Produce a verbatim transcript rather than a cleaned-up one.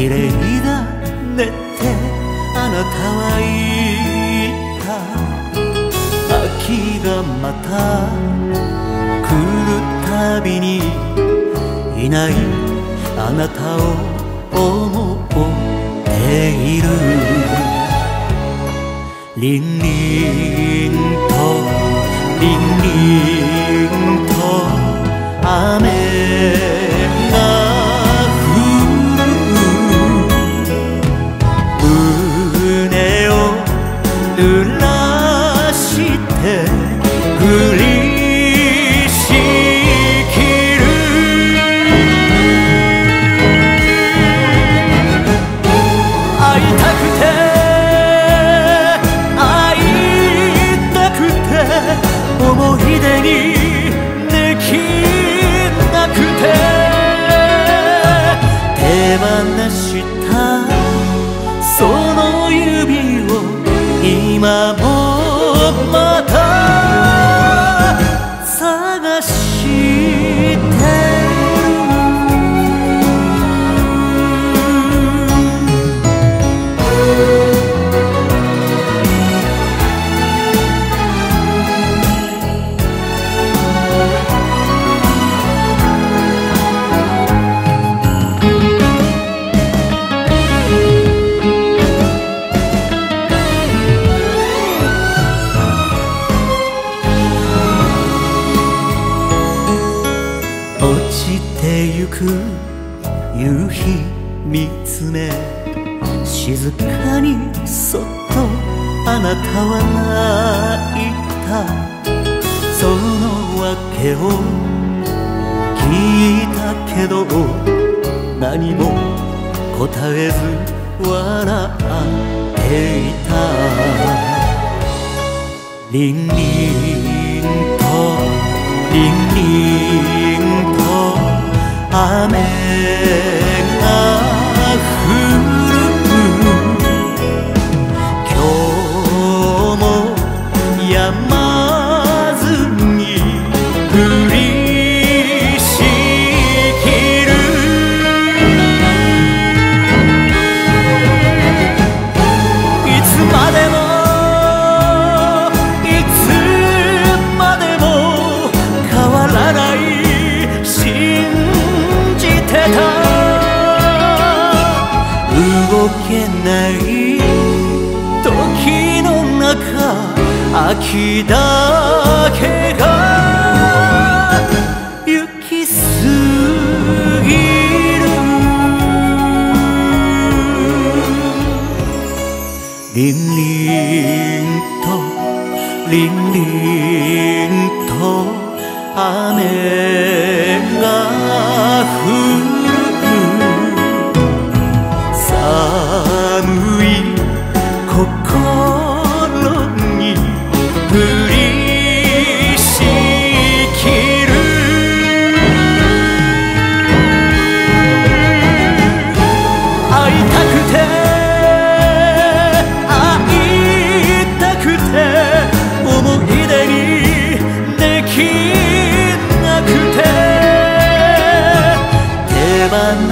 綺麗だねってあなたは言った。秋がまた来るたびにいないあなたを思っている。リンリンとリンリンと雨が降る。胸を濡らして振りしきる。会いたくて思い出にできなくて手放したその指を今もまた探して落ちてゆく夕日見つめ静かにそっとあなたは泣いた。その訳を聞いたけど何も答えず笑っていた。リンリンとリンリンと雨が降る。今日も止まずに降りしきる。いつまでもいつまでも変わらない信じてた。動けない時の中秋だけが行き過ぎる。リンリンとリンリンと雨が降る。寒い心に降りしきる。会いたくて会いたくて思い出にできなくて手放